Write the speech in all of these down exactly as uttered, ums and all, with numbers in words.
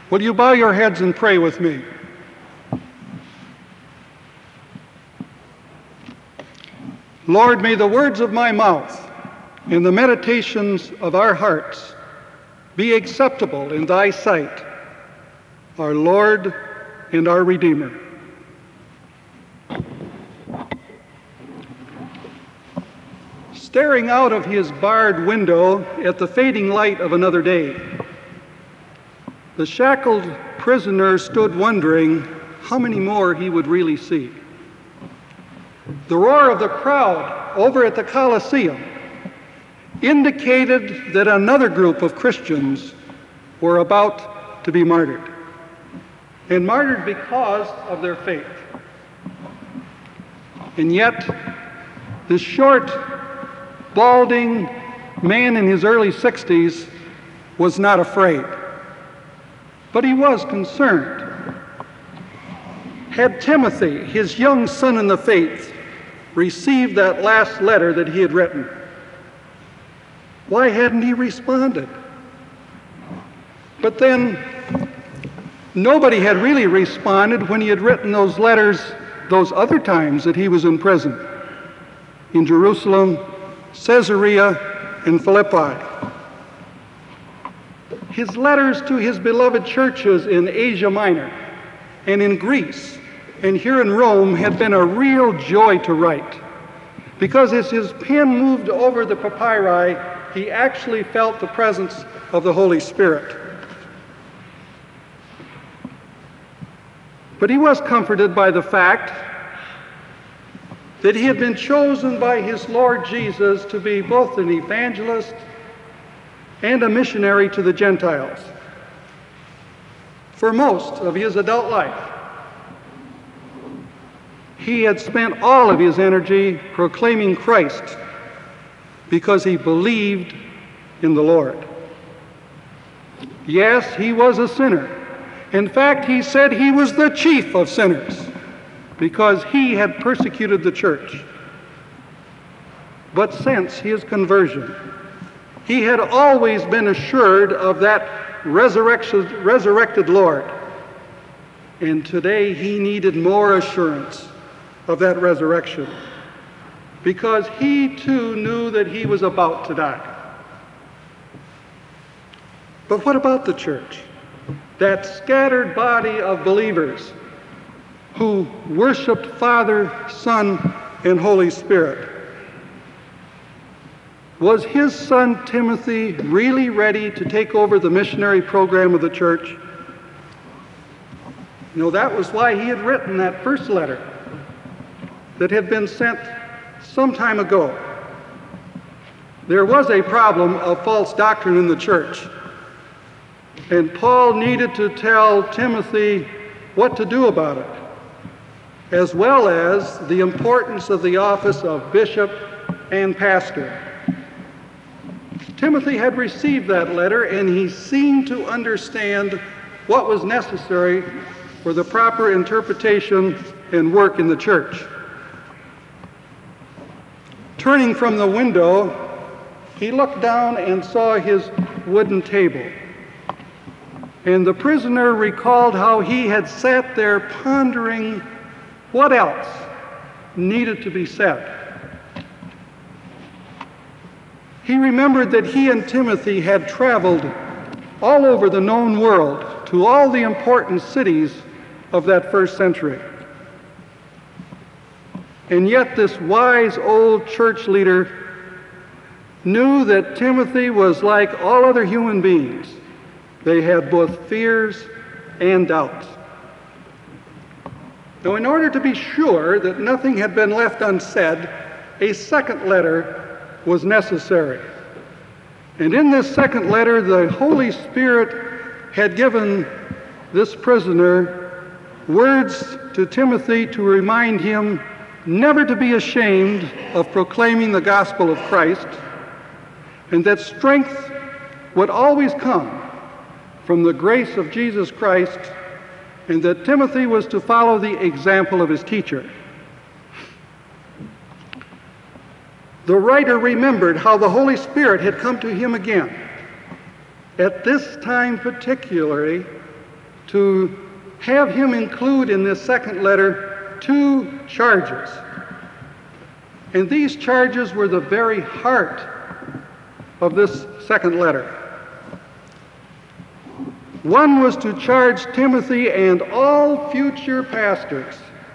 Will you bow your heads and pray with me? Lord, may the words of my mouth and the meditations of our hearts be acceptable in thy sight, our Lord and our Redeemer. Staring out of his barred window at the fading light of another day, the shackled prisoner stood wondering how many more he would really see. The roar of the crowd over at the Colosseum indicated that another group of Christians were about to be martyred, and martyred because of their faith. And yet, this short, balding man in his early sixties was not afraid, but he was concerned. Had Timothy, his young son in the faith, received that last letter that he had written? Why hadn't he responded? But then, nobody had really responded when he had written those letters those other times that he was in prison, in Jerusalem, Caesarea, and Philippi. His letters to his beloved churches in Asia Minor and in Greece and here in Rome had been a real joy to write, because as his pen moved over the papyri, he actually felt the presence of the Holy Spirit. But he was comforted by the fact that he had been chosen by his Lord Jesus to be both an evangelist and a missionary to the Gentiles. For most of his adult life, he had spent all of his energy proclaiming Christ because he believed in the Lord. Yes, he was a sinner. In fact, he said he was the chief of sinners because he had persecuted the church. But since his conversion, he had always been assured of that resurrection, resurrected Lord. And today he needed more assurance of that resurrection, because he too knew that he was about to die. But what about the church? That scattered body of believers who worshiped Father, Son, and Holy Spirit. Was his son Timothy really ready to take over the missionary program of the church? You know, that was why he had written that first letter that had been sent some time ago. There was a problem of false doctrine in the church, and Paul needed to tell Timothy what to do about it, as well as the importance of the office of bishop and pastor. Timothy had received that letter, and he seemed to understand what was necessary for the proper interpretation and work in the church. Turning from the window, he looked down and saw his wooden table. And the prisoner recalled how he had sat there pondering what else needed to be said. He remembered that he and Timothy had traveled all over the known world to all the important cities of that first century. And yet this wise old church leader knew that Timothy was like all other human beings. They had both fears and doubts. Now, in order to be sure that nothing had been left unsaid, a second letter was necessary. And in this second letter, the Holy Spirit had given this prisoner words to Timothy to remind him never to be ashamed of proclaiming the gospel of Christ, and that strength would always come from the grace of Jesus Christ, and that Timothy was to follow the example of his teacher. The writer remembered how the Holy Spirit had come to him again, at this time particularly to have him include in this second letter two charges. And these charges were the very heart of this second letter. One was to charge Timothy and all future pastors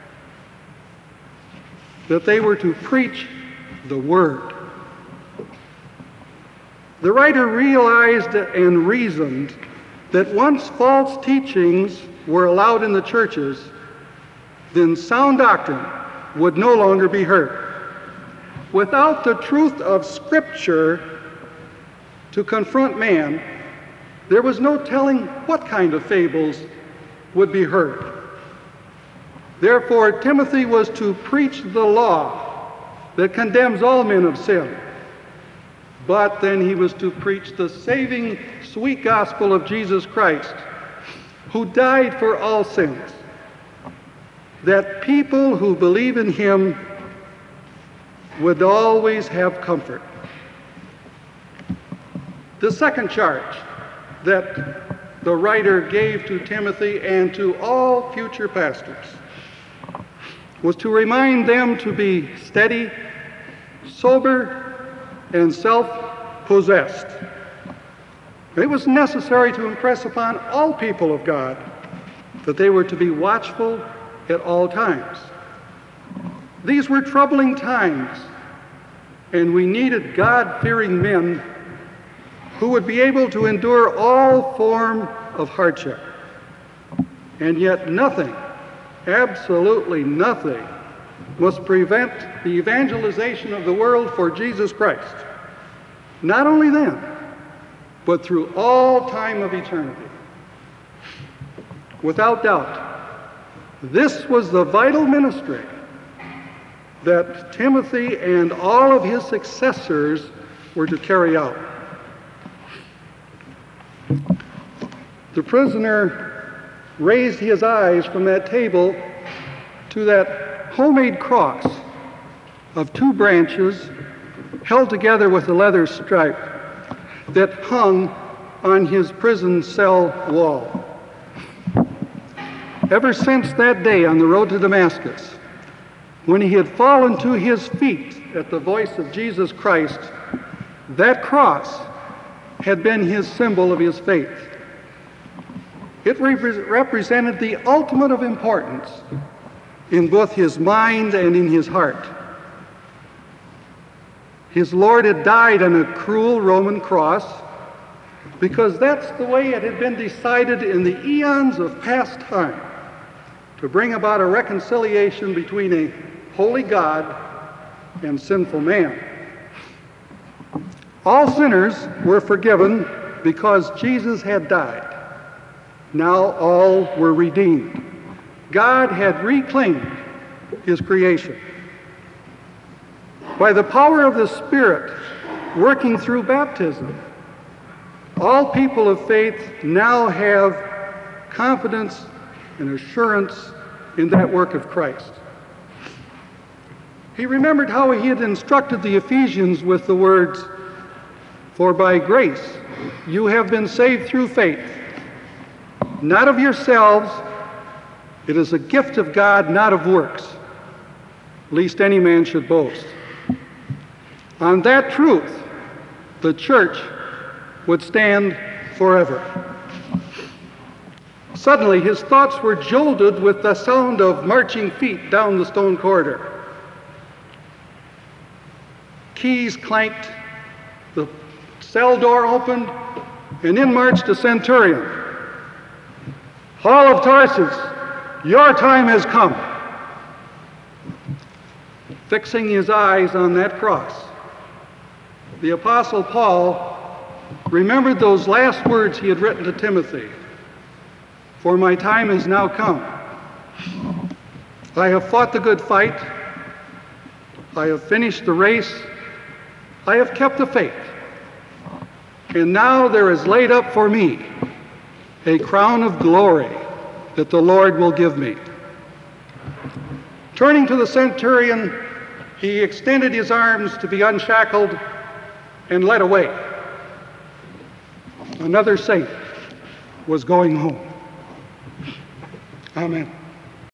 that they were to preach the Word. The writer realized and reasoned that once false teachings were allowed in the churches, then sound doctrine would no longer be heard. Without the truth of Scripture to confront man, there was no telling what kind of fables would be heard. Therefore, Timothy was to preach the law that condemns all men of sin. But then he was to preach the saving, sweet gospel of Jesus Christ, who died for all sins, that people who believe in him would always have comfort. The second charge that the writer gave to Timothy and to all future pastors was to remind them to be steady, sober, and self-possessed. It was necessary to impress upon all people of God that they were to be watchful at all times. These were troubling times, and we needed God-fearing men who would be able to endure all form of hardship. And yet nothing, absolutely nothing, must prevent the evangelization of the world for Jesus Christ. Not only then, but through all time of eternity. Without doubt, this was the vital ministry that Timothy and all of his successors were to carry out. The prisoner raised his eyes from that table to that homemade cross of two branches held together with a leather stripe that hung on his prison cell wall. Ever since that day on the road to Damascus, when he had fallen to his feet at the voice of Jesus Christ, that cross had been his symbol of his faith. It repre- represented the ultimate of importance in both his mind and in his heart. His Lord had died on a cruel Roman cross because that's the way it had been decided in the eons of past time, to bring about a reconciliation between a holy God and sinful man. All sinners were forgiven because Jesus had died. Now all were redeemed. God had reclaimed his creation. By the power of the Spirit working through baptism, all people of faith now have confidence and assurance in that work of Christ. He remembered how he had instructed the Ephesians with the words, "For by grace you have been saved through faith, not of yourselves, it is a gift of God, not of works, lest any man should boast." On that truth, the church would stand forever. Suddenly, his thoughts were jolted with the sound of marching feet down the stone corridor. Keys clanked, the cell door opened, and in marched a centurion. "Saul of Tarsus, your time has come." Fixing his eyes on that cross, the Apostle Paul remembered those last words he had written to Timothy, "For my time has now come. I have fought the good fight. I have finished the race. I have kept the faith. And now there is laid up for me a crown of glory that the Lord will give me." Turning to the centurion, he extended his arms to be unshackled and led away. Another saint was going home. Amen.